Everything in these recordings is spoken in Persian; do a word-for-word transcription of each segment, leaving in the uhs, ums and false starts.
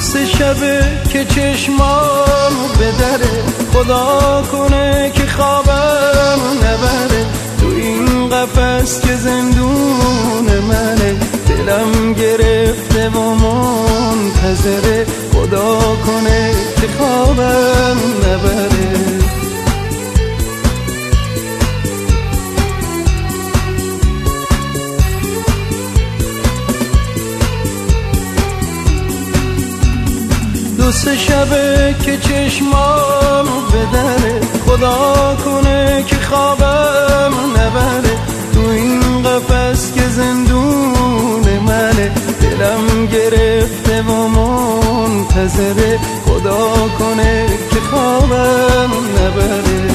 سه شبه که چشمام به دره، خدا کنه که خوابم نبره. تو این قفس که زندون منه، دلم گرفته و منتظره، خدا کنه که خوابم نبره. دو سه شبه که چشمام به دره، خدا کنه که خوابم نبره. تو این قفس که زندون منه، دلم گرفته و منتظره، خدا کنه که خوابم نبره.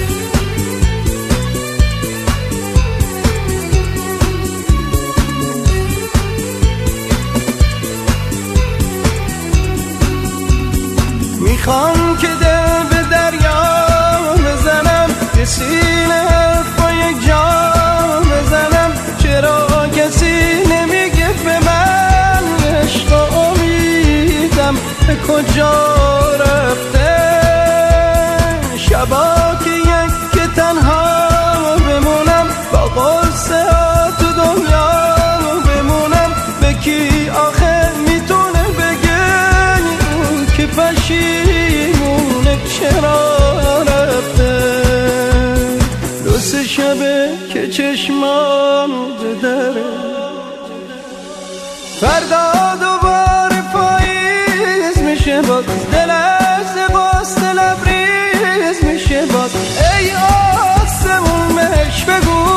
میخوام که دل به دریا بزنم، یه سینه حرف با یک جا بزنم. چرا کسی نمیگه به من عشق و امیدم به کجا رفته؟ شبا که یک که تنها بمونم، با قصه ها تو دنیا بمونم. به کی آخه میتونه بگه که پشیمونه چرا رفته؟ دو سه شبه که چشمام به دره، فردا دوباره پاییز میشه باز، دل از قصد لبریز میشه باز. ای آسمون مش بگو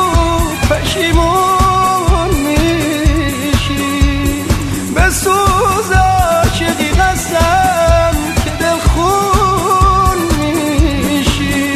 پشیمون میشی، به سوز عاشقی قسم که دل خون میشی.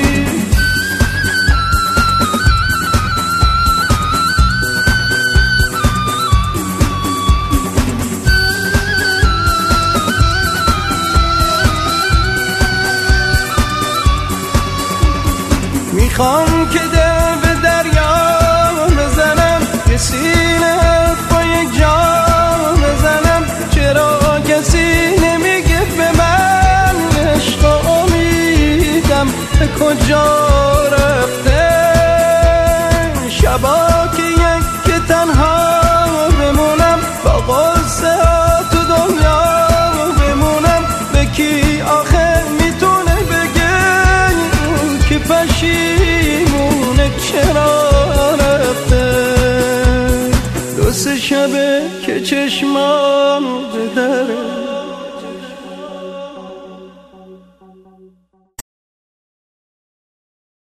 میخوام که دل به دریا بزنم، یه سینه حرف با یک جا بزنم. چرا کسی نمیگه به من عشق و امیدم به کجا رفته؟ شبا که یک که تنها بمونم، با قصه ها تو دنیا بمونم. به کی آخه میتونه بگه که پشیمونه چرا رفته؟ دو سه شبه که چشمام به